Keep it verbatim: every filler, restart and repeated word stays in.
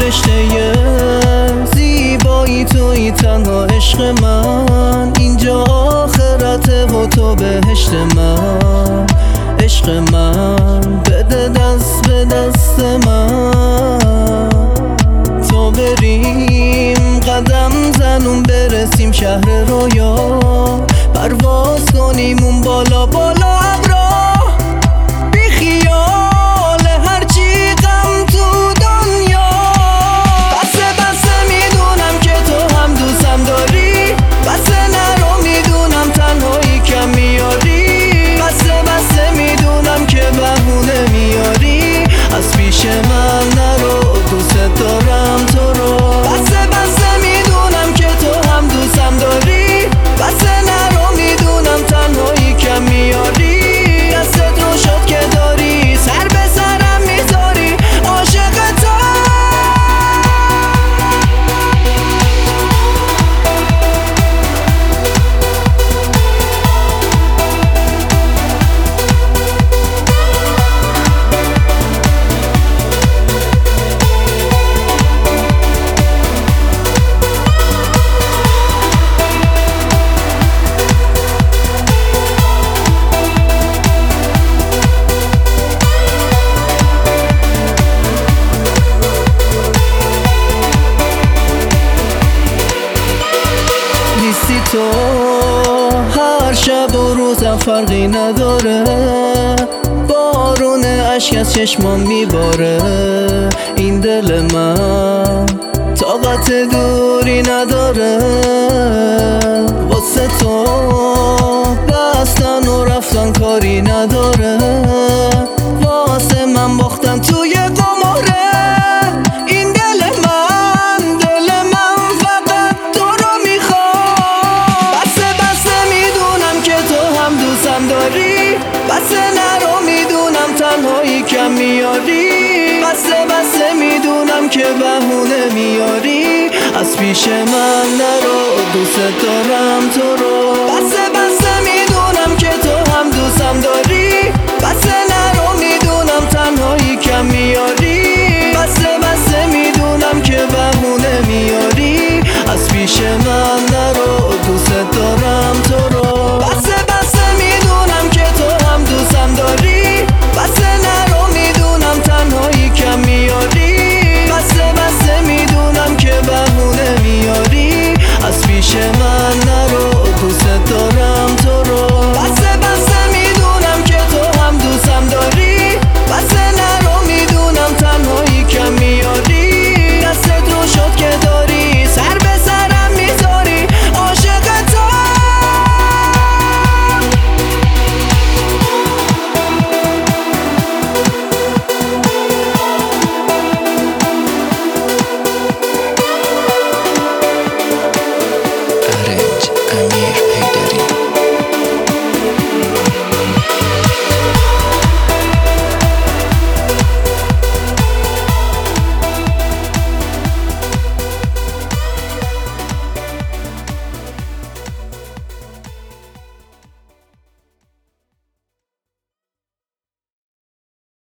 فرشته زیبایی توی تنها عشق من، اینجا آخرته و تو بهشت من. عشق من بده دست به دست من، تا بریم قدم زنون برسیم شهر رویا، پرواز کنیم اون بالا بالا ابرا، بی خیال هرچی غم تو دنیا. بسه بسه میدونم که تو هم دوستم داری، بسه نرو میدونم تنهایی کم میاری، بسه بسه میدونم که بهونه میاری، از پیش من نرو دوست دارم تو رو. بسه بسه میدونم که تو هم دوستم داری، بسه نرو میدونم تنهایی کم میاری، دستت رو شد که داری سر به سرم میذاری، عاشقتم. نیستی تو هر شب و روزم فرقی نداره، بارون اشک از چشمام میباره، این دل من طاقت دوری نداره، واسه تو بستن و رفتن کاری نداره، واسه من باختن توی قماره، این دل من دل من فقط تو رو میخواد. بسه بسه میدونم که تو هم دوستم داری، بسه نرو میدونم تنهایی کم میاری، بسه بسه میدونم که بهونه میاری، از پیش من نرو دوست دارم تو رو. بسه